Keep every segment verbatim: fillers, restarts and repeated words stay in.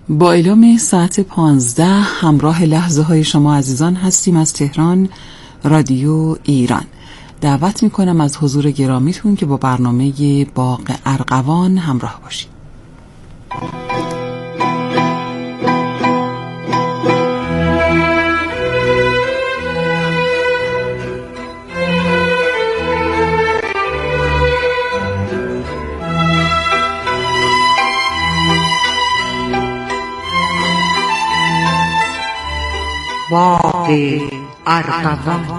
با اعلام ساعت پانزده همراه لحظه های شما عزیزان هستیم از تهران رادیو ایران. دعوت میکنم از حضور گرامیتون که با برنامه باغ ارغوان همراه باشید. باغ ارغوان.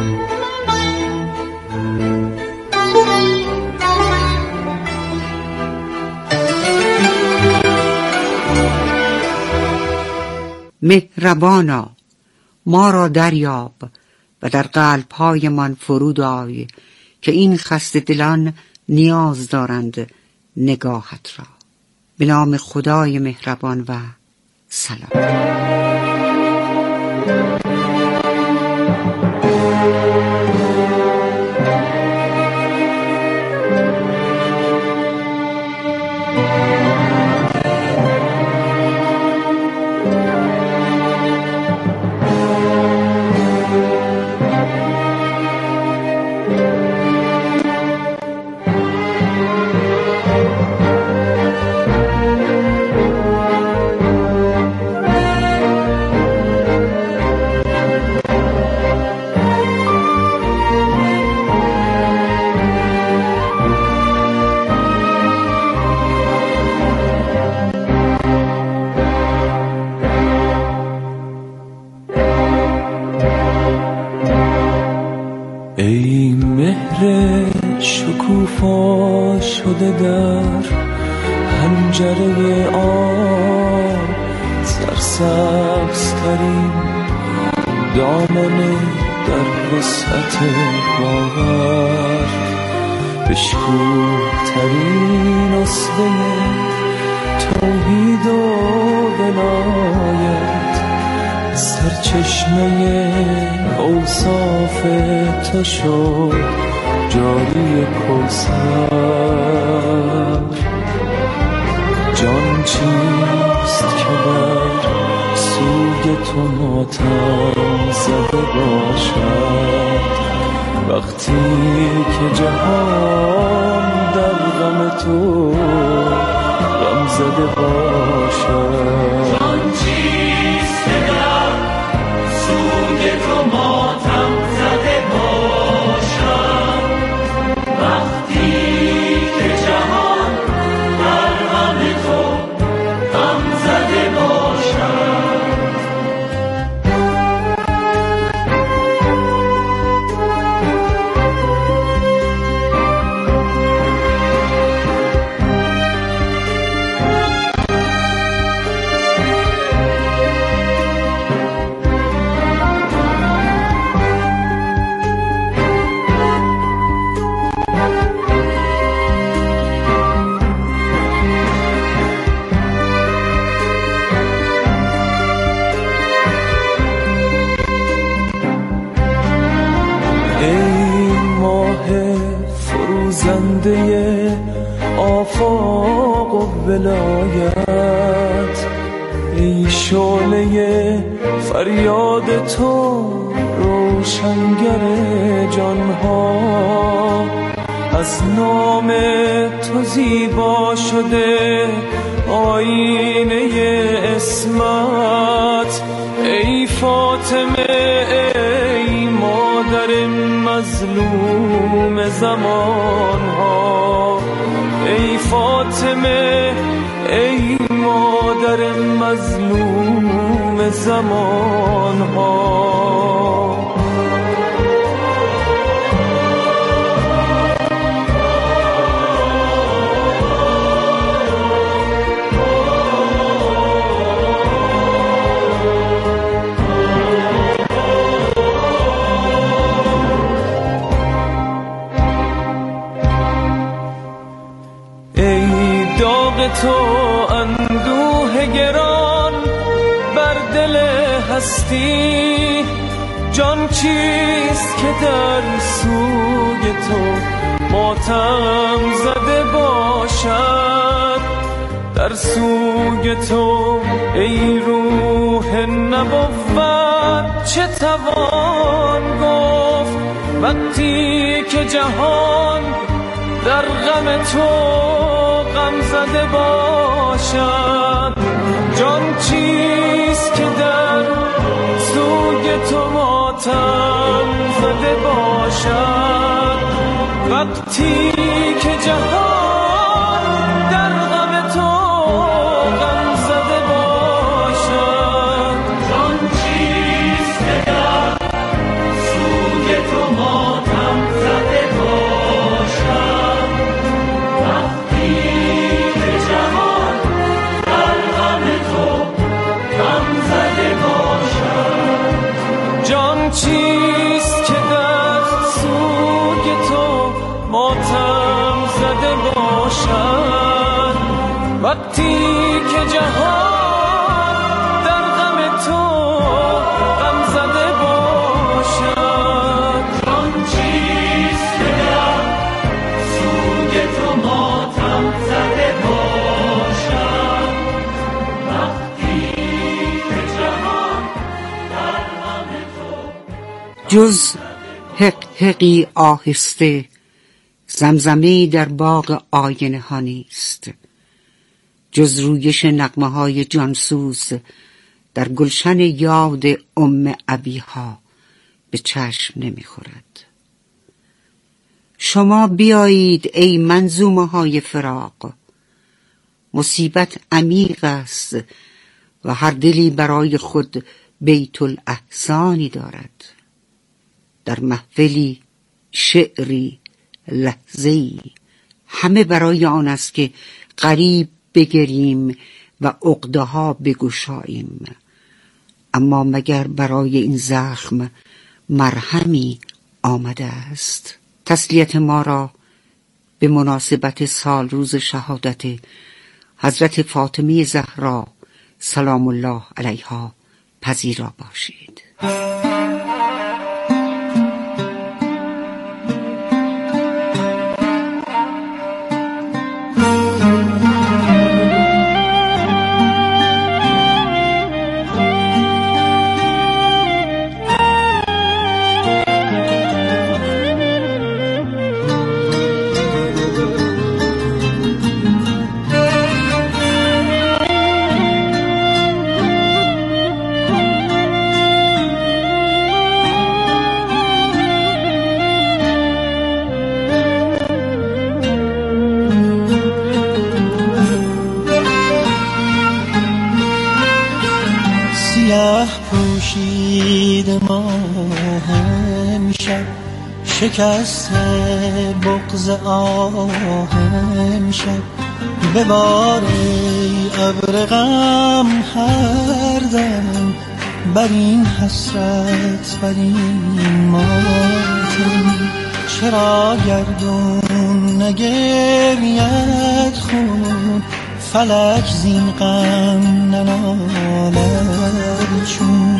مهربانا ما را دریاب و در قلب‌هایمان فرود آی که این خسته دلان نیاز دارند نگاهت را. به نام خدای مهربان و سلام. ای مهر شکوفا شده در حنجره آب، سرسبزترین دامنه در وسعت باور، بشکوه‌ترین اصله توحید و ولایت، سرچشمه اوصاف تو شد جاری کوثر. جان چیست که بر سوی تو ماتم زده باشد، وقتی که جهان در غم تو غم زده باشد. جان چیست که در سوی تو ماتم زده باشد، وقتی که جهان در غم تو غم زده باشد. زنده آفاق و ولایت، ای شعله فریاد تو روشنگر جانها، از نام تو زیبا شده آینه اسمت، ای فاطمه ای مادر مظلوم زمان ها، ای فاطمه ای مادر مظلوم زمان ها. تو اندوه گران بر دل هستی، جان چیست که در سوی تو ماتم زده باشد، در سوی تو ای روح نبوت چه توان گفت وقتی که جهان در غم تو غم زده باشد جان چیست که در سوی تو ماتم زده باشد وقتی که جهان در غم تو غم زده باشد جان چیست که در سوی تو ماتم زده باشد وقتی که جهان در غم تو غم زده باشد جان چیست که در سوی تو ماتم زده باشد وقتی که جهان در غم تو غم زده باشد جان چیست که در سوی تو ماتم زده باشد وقتی که جهان در غم تو جز حق حقی آهسته زمزمه‌ای در باغ آینه ها نیست، جز رویش نغمه های جانسوز در گلشن یاد ام ابیها به چشم نمیخورد. شما بیایید ای منظومه های فراق، مصیبت عمیق است و هر دلی برای خود بیت الاحزانی دارد. در محفلی، شعری، لحظه‌ای همه برای آن است که غریب بگریم و عقده‌ها بگشاییم. اما مگر برای این زخم مرهمی آمده است؟ تسلیت ما را به مناسبت سال روز شهادت حضرت فاطمه زهرا سلام الله علیها پذیرا باشید. پوشید ماه امشب شکست بغض آه امشب ببار ای ابر غم هر دم بر این حسرت بر این ماتم چرا گردون نگرید خون فلک زین غم ننالد چون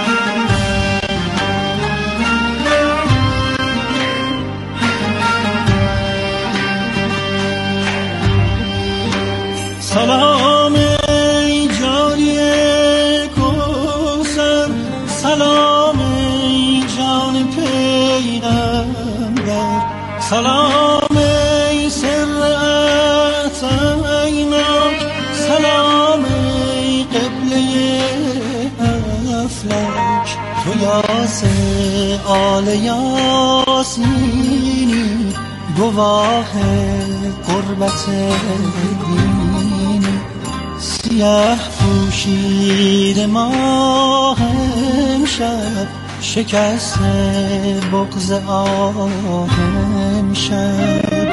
سلام ای جانی کوثر سلام ای جان پیغمبر سلام ای سر عطیناک سلام ای قبله افلاک تو یاس آل یاسینی گواه قربت دینی سیه پوشید ماه امشب شکست بغض آه امشب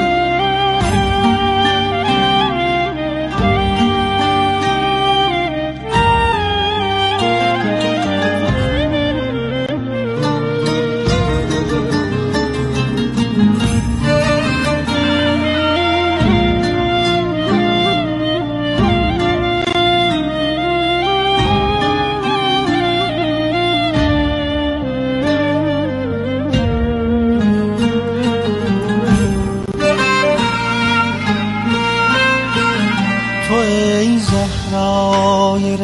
صحرای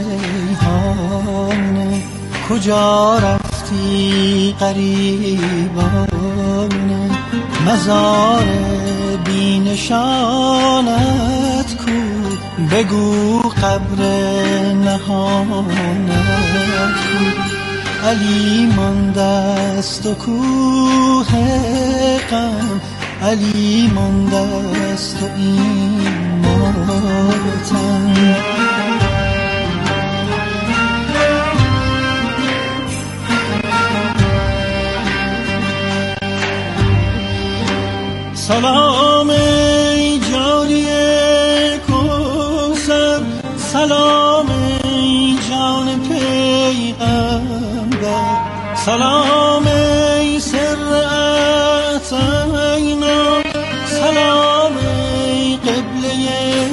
ریحان کجا رفتی غریبانه مزار بینشانت کو بگو قبر نهانت کو علی مانده است و کوه غم علی مانده است و این ماتم سلام ای جاری کوثر سلام ای جان پیغمبر سلام ای سر اتینا سلام ای قبله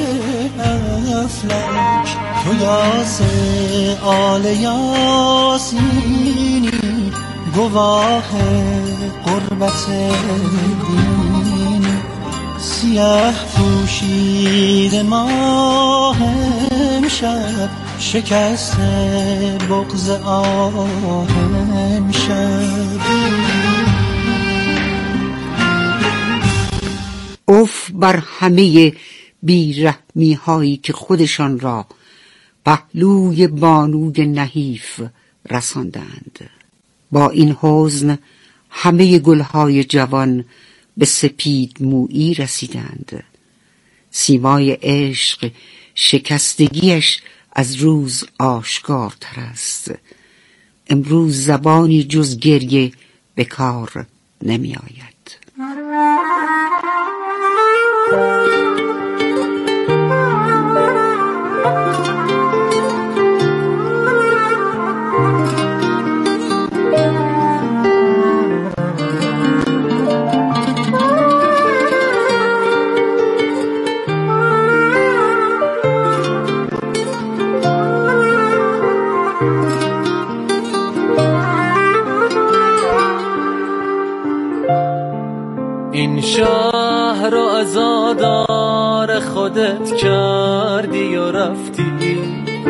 افلاک تو یاس آل یاسینی گواه قربت دینی سیاه پوشید ماه امشب شکست بغض آه امشب اف بر همه بیرحمی هایی که خودشان را پهلوی بانوی نحیف رساندند. با این حزن همه گلهای جوان به سپید مویی رسیدند. سیمای عشق شکستگیش از روز آشکارتر است. امروز زبانی جز گریه به کار نمی آید. این شهر رو عزادار خودت کردی و رفتی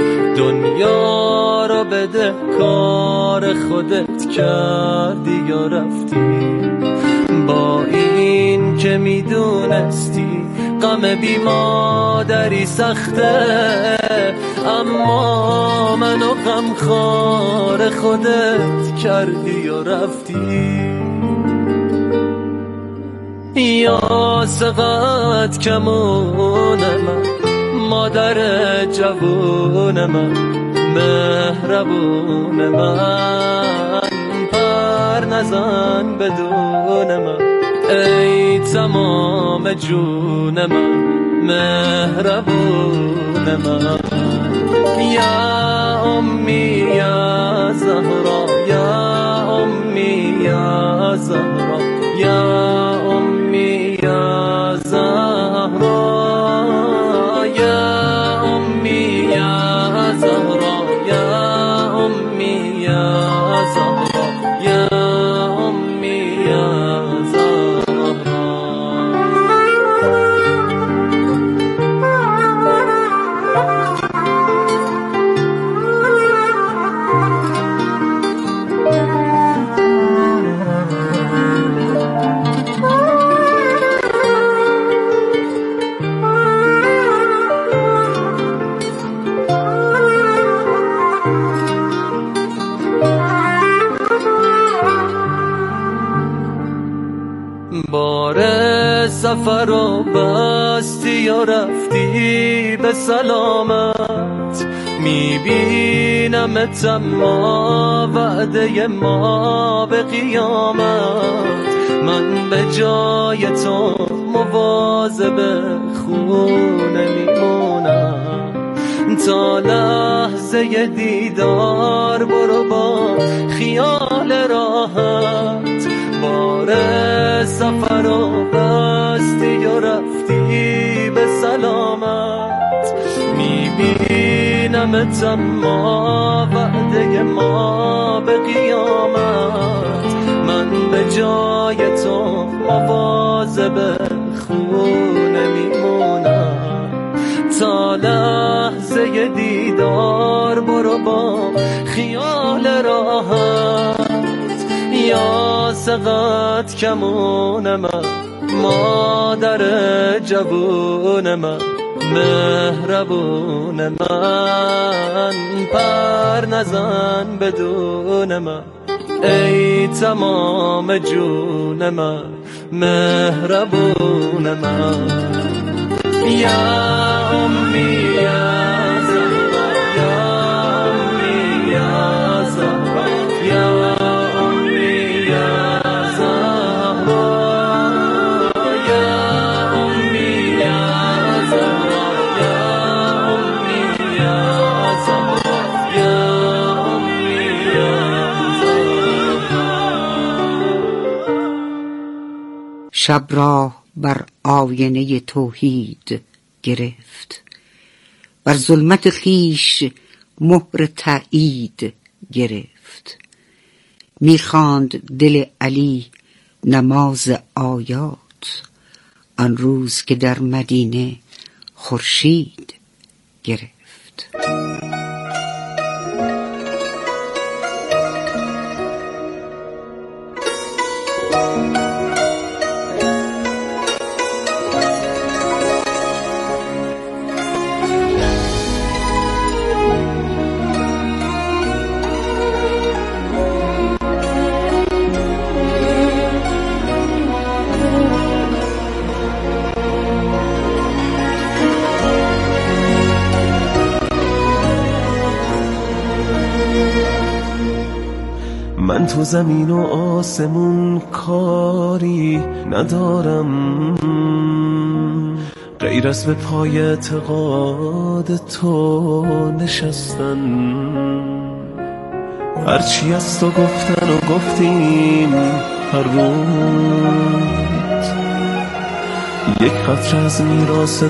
دنیا رو بده کار خودت کردی و رفتی با این که میدونستی غم بی مادری سخته اما منو غمخوار خودت کردی و رفتی یا سقط کمون من مادر جوون من مهربون من پر نزن بدون من ای تمام جون من مهربون من یا امی یا زهرا یا امی یا زهرا یا امی یا زهرا یا امی یا زهرا یا امی یا زهرا یا امی یا بار سفر و بستی و رفتی به سلامت میبینم تما وعده ما به قیامت من به جای تو مواظب خونه میمونم تا لحظه دیدار برو با خیال راحت بار سفر و بستی و رفتی به سلامت میبینم تما وعده ما به قیامت من به جای تو مواظب خونه میمونم تا لحظه لحظه دیدار برو با خیال راحت، یا سقط کمون من مادر جوون من مهربون من، پر نزن بدون من ای تمام جون من مهربون من. یا امی یا زهرا یا امی یا زهرا یا امی یا زهرا یا امی یا زهرا یا امی یا زهرا یا امی یا زهرا. شب را بر آینه توحید گرفت، بر ظلمت خیش مهر تأیید گرفت. میخواند دل علی نماز آیات، آن روز که در مدینه خورشید گرفت. من تو زمین و آسمون کاری ندارم، غیر از به پای اعتقاد تو نشستن. هرچی از تو گفتن و گفتیم هر روز، یک قطره از میراث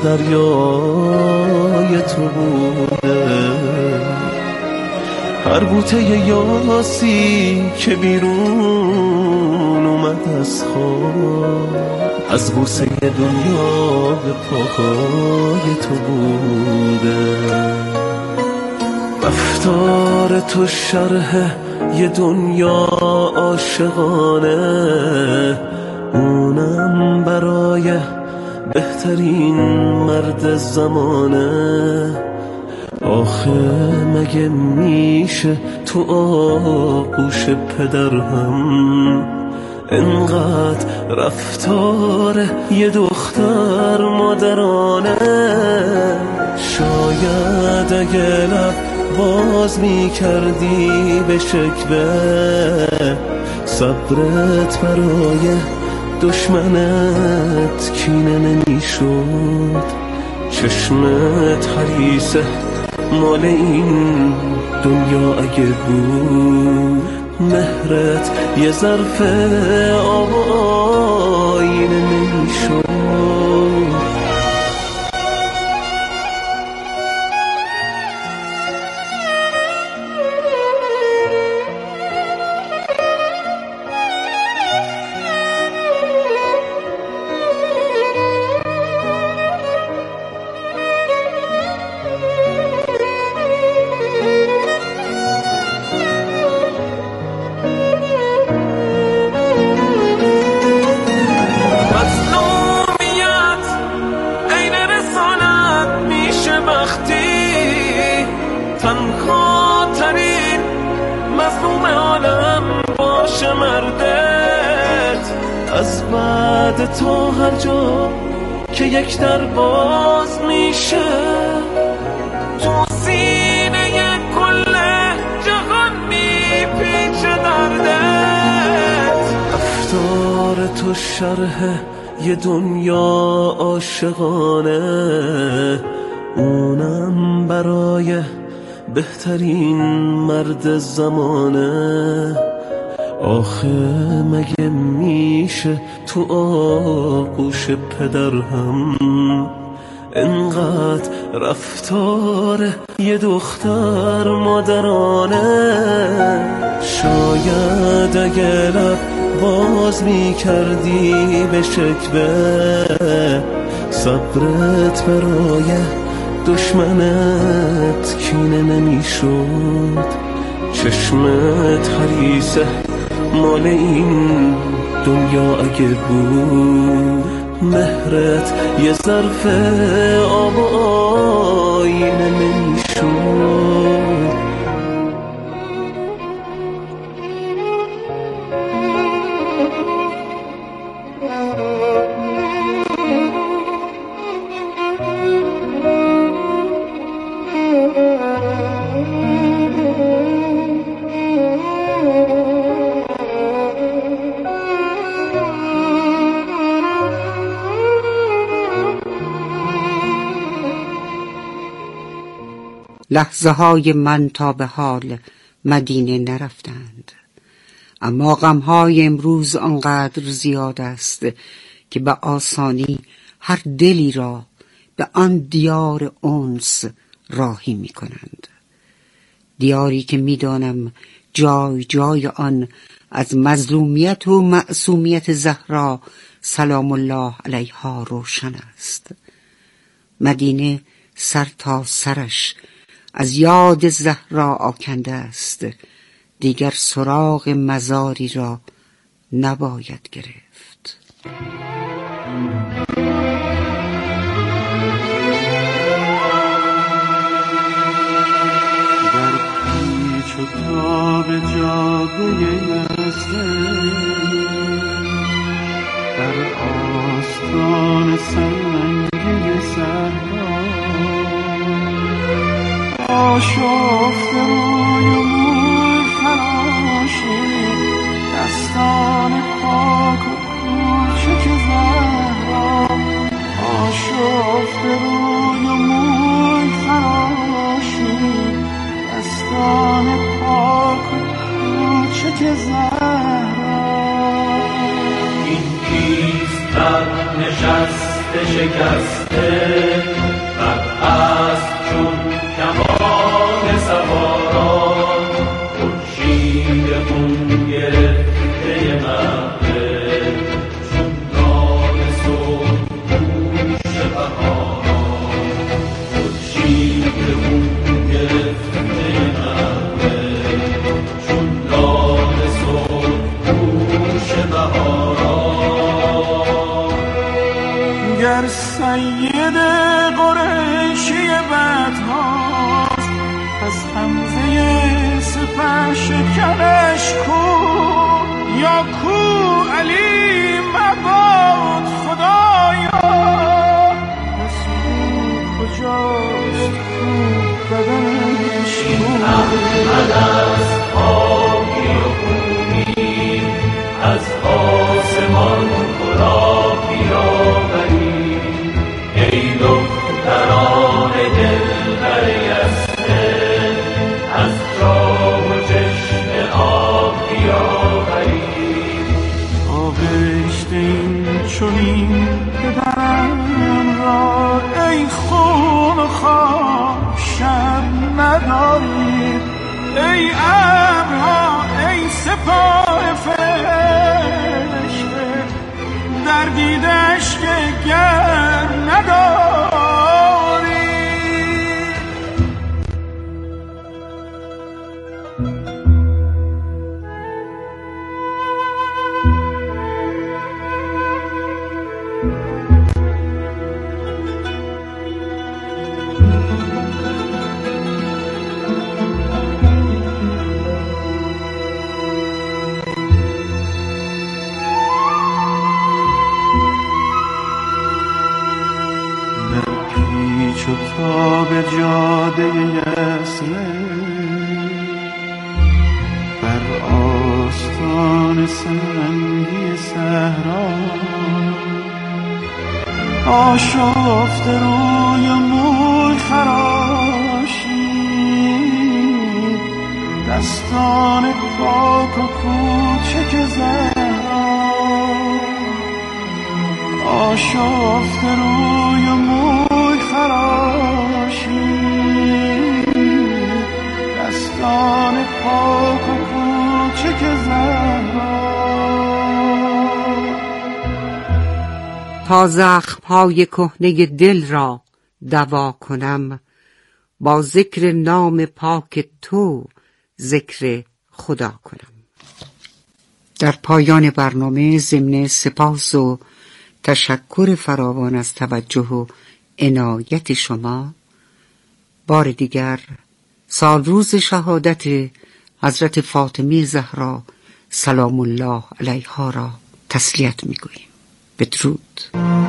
دریای تو بوده. هر بوته یاسی که بیرون اومد از خواب، از بوسه دنیا به پاهای تو بوده. رفتار تو شرح یه دنیا عاشقانه، اونم برای بهترین مرد زمانه. آخه مگه میشه تو آغوش پدر هم انقدر رفتار یه دختر مادرانه؟ شاید اگه لب باز میکردی به شکوه، صبرت برای دشمنت کینه نمیشد. چشمت حریصه مال این دنیا اگه بود، مهرت یه ظرف آب و آینه نمیشد. تنها ترین مظلوم عالم باشه مردت، از بعد تو هر جا که یک در باز میشه، تو سینه کل جهان میپیچه دردت. رفتار تو شرح یه دنیا عاشقانه، اونم برای بهترین مرد زمانه. آخه مگه میشه تو آغوش پدر هم انقدر رفتار یه دختر مادرانه؟ شاید اگه لب باز میکردی به شکوه، صبرت برای دشمنت کینه نمیشد، چشمت حریصه مال این دنیا اگه بود، مهرت یه ظرف آب و آینه نمیشد. لحظه های من تا به حال مدینه نرفتند، اما غمهای امروز آنقدر زیاد است که به آسانی هر دلی را به آن دیار انس راهی می کنند. دیاری که می دانم جای جای آن از مظلومیت و معصومیت زهرا سلام الله علیها روشن است. مدینه سر تا سرش از یاد زهرا آکنده است، دیگر سراغ مزاری را نباید گرفت. در پیچ و تاب جاده یزده، در آستان سنگی صحرا، آشفته روی موی فراشید، دستان پاک و کوچک زهرا، آشفته روی موی فراشید، دستان پاک و کوچک زهرا. این کیست در نشسته شکسته، بر اسب چون کمان سواران، خورشید خون گرفته مهره، چون دان صبح پوش بهاران، خورشید خون گرفته مهره، چون دان صبح پوش بهاران. گر سید قریشی بدهاست، از حمزه سپه شکنش کو، یا کو علی مباد خدایا، رسول کجاست کو بدنش کو. احمد از پاکی و خونی، از آسمان خدا بیاوری، ای دختران دلبر یزده، از جام و چشم آب بیاورید. آغشته این چنین پدرم را، ای خون و خواب شب ندارید، ای ابرها ای سپاه فرشته، در دیدش که گر نداری. تا به جاده یسله، بر آستان سنگی صحرا، آشفته روی موی خراشید، دستان پاک و کوچک زهرا، آشفته روی موی خراشید، دستان پاک و کوچک زهرا. تا زخم‌های کهنه دل را دوا کنم، با ذکر نام پاک تو ذکر خدا کنم. در پایان برنامه ضمن سپاس و تشکر فراوان از توجه و عنایت شما، بار دیگر سال روز شهادت حضرت فاطمه زهرا سلام الله علیها را تسلیت می‌گوییم. بدرود.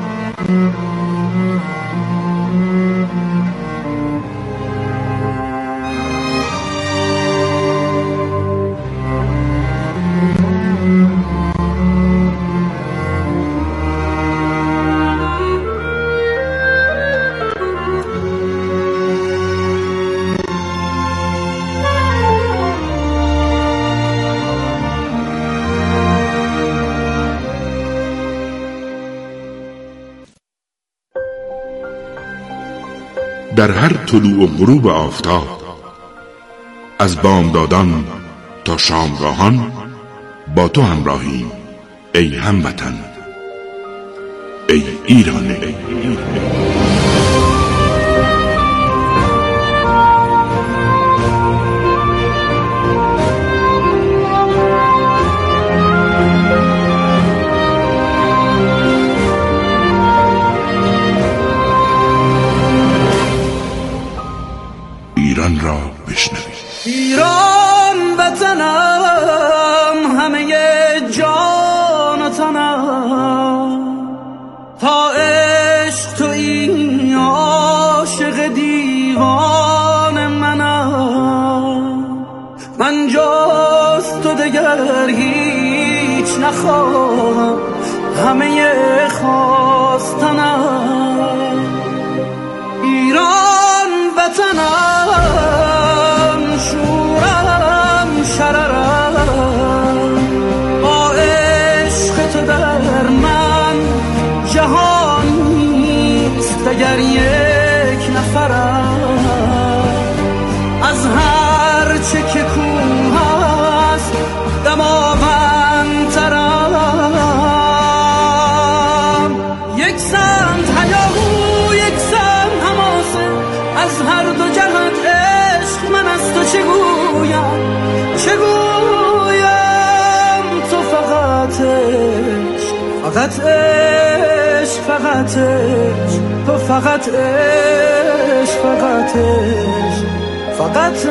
در هر طلوع و غروب آفتاب، از بامدادان تا شامگاهان با تو همراهیم ای هموطن، ای ایران. ای ایران. ایران را بشنوید. ایران وطنم، همه جان و تنم، تا عشق تو این عاشق دیوان منم. من جز تو دگر هیچ نخواهم، همه خواستنم. ایران وطنم، شورم شررم، با عشق تو در من جهان نیست دگر یک نفرم. از هر چه که کوه است دماوندترم. یک سمت هیاهو، یک سمت حماسه، از هر دو جهت عشق من از تو چه گویم، چه گویم. تو فقط عشق، فقط عشق، فقط عشق، تو فقط عشق، فقط عشق، فقط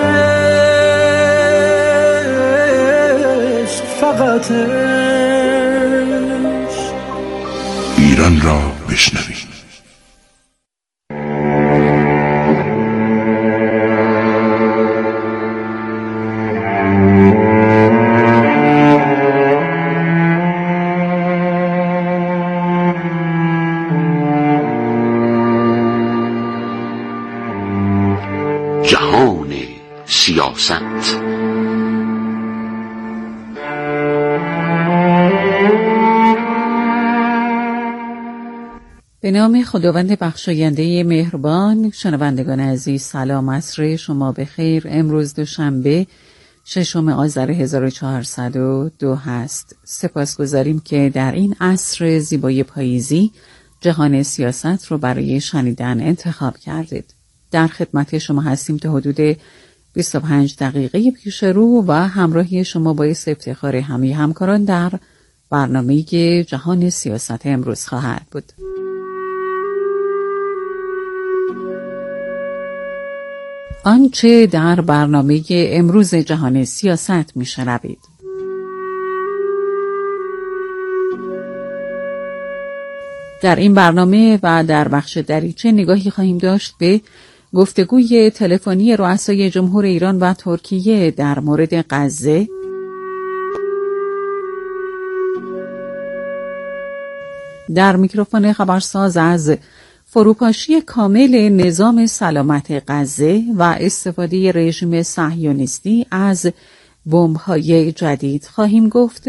عشق، فقط عشق. ایران را بشنوید. جهان سیاست. به نام خداوند بخشاینده مهربان. شنوندگان عزیز، سلام، عصر شما بخیر. امروز دوشنبه ششم آذر هزار و چهارصد و دو هست. سپاسگزاریم که در این عصر زیبای پاییزی جهان سیاست رو برای شنیدن انتخاب کردید. در خدمت شما هستیم تا حدود بیست و پنج دقیقه پیش رو و همراهی شما باعث افتخار همه همکاران در برنامه جهان سیاست امروز خواهد بود. آنچه در برنامه امروز جهان سیاست میشنوید: در این برنامه و در بخش دریچه نگاهی خواهیم داشت به گفتگوی تلفنی رؤسای جمهور ایران و ترکیه در مورد غزه، در میکروفون خبرساز از فروپاشی کامل نظام سلامت غزه و استفاده رژیم صهیونیستی از بمب‌های جدید خواهیم گفت.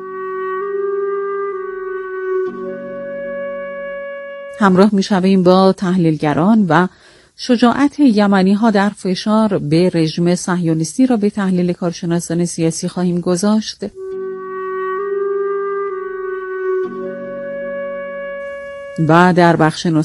همراه می‌شویم با تحلیلگران و شجاعت یمنی‌ها در فشار به رژیم صهیونیستی را به تحلیل کارشناسان سیاسی خواهیم گذاشت. و در بخش